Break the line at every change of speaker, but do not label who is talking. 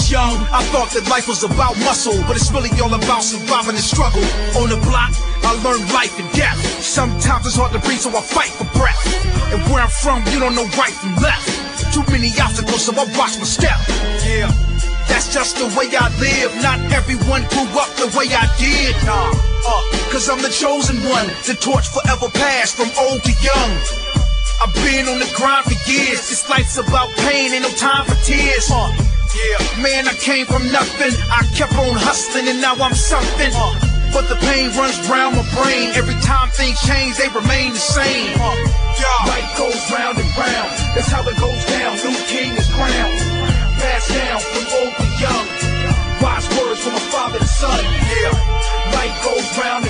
was young, I thought that life was about muscle, but it's really all about surviving the struggle. On the block, I learned life and death. Sometimes it's hard to breathe, so I fight for breath. And where I'm from, you don't know right from left. Too many obstacles, so I watch my step. Yeah, that's just the way I live. Not everyone grew up the way I did. Cause I'm the chosen one. The torch forever passed from old to young. I've been on the grind for years. This life's about pain, ain't no time for tears. Yeah, man, I came from nothing. I kept on hustling and now I'm something. But the pain runs round my brain. Every time things change, they remain the same. Life goes round and round. That's how it goes down. New king is crowned. Passed down from old to young. Wise words from a father to son. Yeah, life goes round